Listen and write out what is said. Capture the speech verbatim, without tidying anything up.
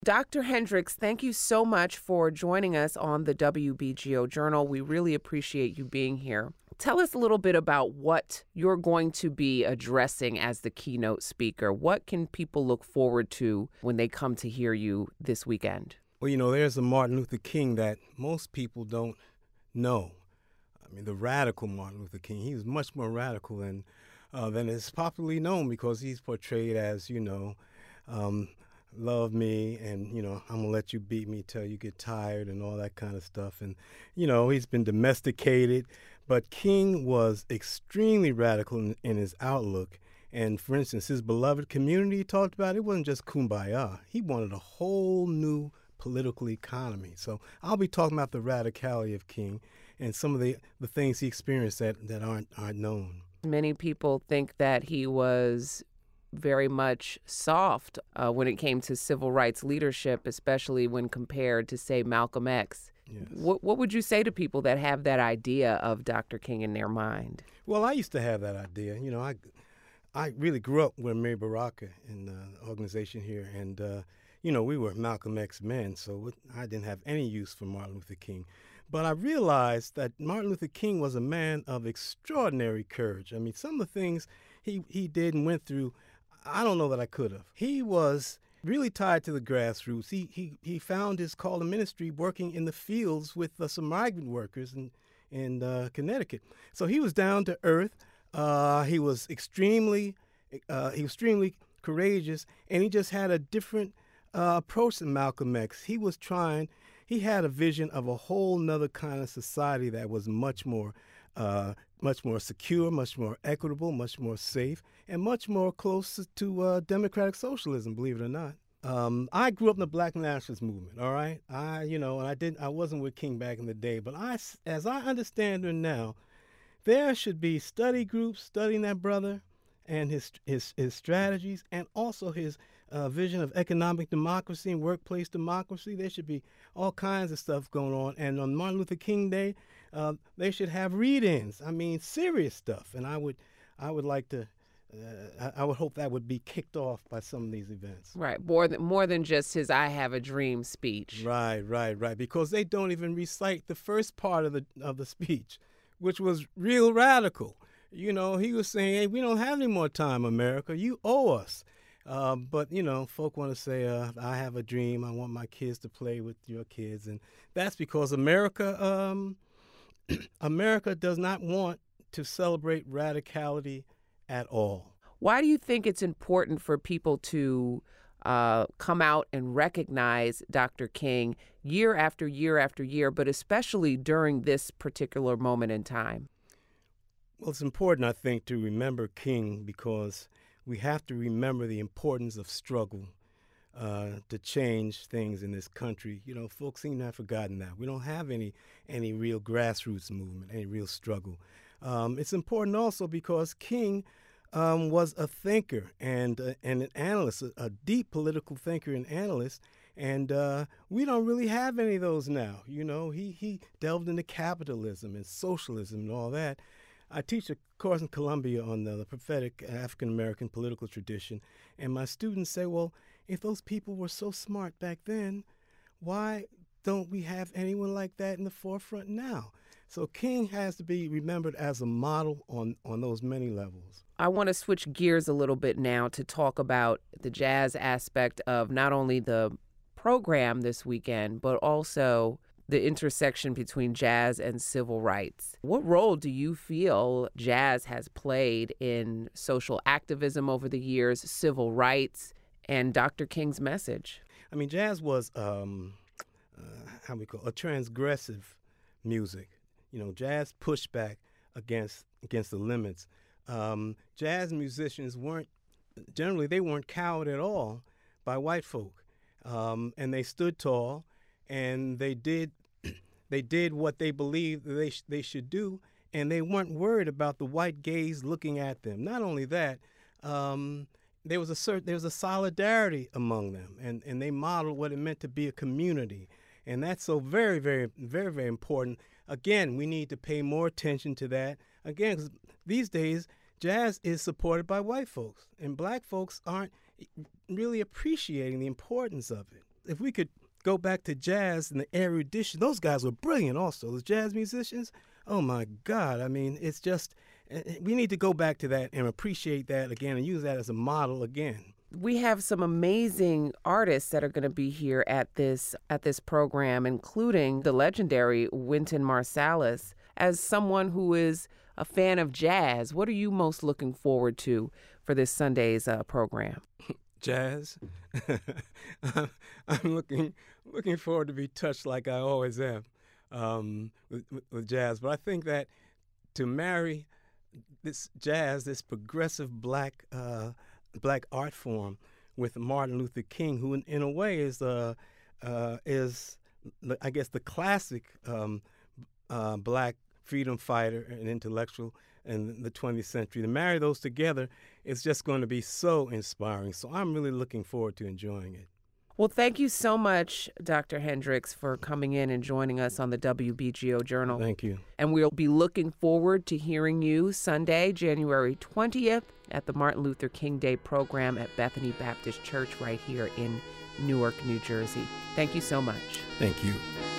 Doctor Hendricks, thank you so much for joining us on the W B G O Journal. We really appreciate you being here. Tell us a little bit about what you're going to be addressing as the keynote speaker. What can people look forward to when they come to hear you this weekend? Well, you know, there's a Martin Luther King that most people don't know. I mean, the radical Martin Luther King. He was much more radical than uh, than is popularly known because he's portrayed as, you know, um, love me and, you know, I'm going to let you beat me till you get tired and all that kind of stuff. And, you know, he's been domesticated. But King was extremely radical in, in his outlook. And, for instance, his beloved community he talked about, it wasn't just kumbaya. He wanted a whole new political economy. So I'll be talking about the radicality of King and some of the, the things he experienced that, that aren't, aren't known. Many people think that he was very much soft uh, when it came to civil rights leadership, especially when compared to, say, Malcolm X. Yes. What, what would you say to people that have that idea of Doctor King in their mind? Well, I used to have that idea. You know, I, I really grew up with Mary Baraka in the organization here, and, uh, you know, we were Malcolm X men, so I didn't have any use for Martin Luther King. But I realized that Martin Luther King was a man of extraordinary courage. I mean, some of the things he, he did and went through, I don't know that I could have. He was really tied to the grassroots. He he he found his call to ministry working in the fields with uh, some migrant workers in in uh, Connecticut. So he was down to earth. Uh, he was extremely uh, he was extremely courageous, and he just had a different uh, approach than Malcolm X. He was trying. He had a vision of a whole nother kind of society that was much more. Uh, much more secure, much more equitable, much more safe, and much more close to uh, democratic socialism, believe it or not. Um, I grew up in the Black nationalist movement, all right? I, you know, and I didn't, I wasn't with King back in the day, but I, as I understand it now, there should be study groups studying that brother and his his, his strategies and also his uh, vision of economic democracy and workplace democracy. There should be all kinds of stuff going on. And on Martin Luther King Day, uh, they should have read-ins. I mean, serious stuff. And I would, I would like to, uh, I, I would hope that would be kicked off by some of these events. Right, more than more than just his "I Have a Dream" speech. Right, right, right. Because they don't even recite the first part of the of the speech, which was real radical. You know, he was saying, "Hey, we don't have any more time, America. You owe us." Uh, but, you know, folk want to say, uh, I have a dream. I want my kids to play with your kids. And that's because America, um, America does not want to celebrate radicality at all. Why do you think it's important for people to uh, come out and recognize Doctor King year after year after year, but especially during this particular moment in time? Well, it's important, I think, to remember King because we have to remember the importance of struggle uh, to change things in this country. You know, folks seem to have forgotten that. We don't have any any real grassroots movement, any real struggle. Um, it's important also because King um, was a thinker and uh, and an analyst, a, a deep political thinker and analyst, and uh, we don't really have any of those now. You know, he he delved into capitalism and socialism and all that. I teach a course in Columbia on the, the prophetic African-American political tradition, and my students say, well, if those people were so smart back then, why don't we have anyone like that in the forefront now? So King has to be remembered as a model on, on those many levels. I want to switch gears a little bit now to talk about the jazz aspect of not only the program this weekend, but also the intersection between jazz and civil rights. What role do you feel jazz has played in social activism over the years, civil rights, and Doctor King's message? I mean, jazz was, um, uh, how we call it, a transgressive music. You know, jazz pushed back against against the limits. Um, jazz musicians weren't, generally, they weren't cowed at all by white folk. Um, and they stood tall, and they did They did what they believed they sh- they should do, and they weren't worried about the white gaze looking at them. Not only that, um, there was a cert- there was a solidarity among them, and, and they modeled what it meant to be a community, and that's so very, very, very, very important. Again, we need to pay more attention to that. Again, 'cause these days, jazz is supported by white folks, and black folks aren't really appreciating the importance of it. if we could go back to jazz and the erudition, those guys were brilliant also. Those jazz musicians, oh my God. I mean, it's just, we need to go back to that and appreciate that again and use that as a model again. We have some amazing artists that are going to be here at this at this program, including the legendary Wynton Marsalis. As someone who is a fan of jazz, what are you most looking forward to for this Sunday's uh, program? Jazz. I'm, I'm looking looking forward to be touched like I always am um, with, with, with jazz. But I think that to marry this jazz, this progressive black uh, black art form, with Martin Luther King, who in, in a way is uh, uh, is I guess the classic um, uh, black freedom fighter and intellectual in the twentieth century. To marry those together is just going to be so inspiring. So I'm really looking forward to enjoying it. Well, thank you so much, Doctor Hendricks, for coming in and joining us on the W B G O Journal. Thank you. And we'll be looking forward to hearing you Sunday, January twentieth, at the Martin Luther King Day program at Bethany Baptist Church right here in Newark, New Jersey. Thank you so much. Thank you.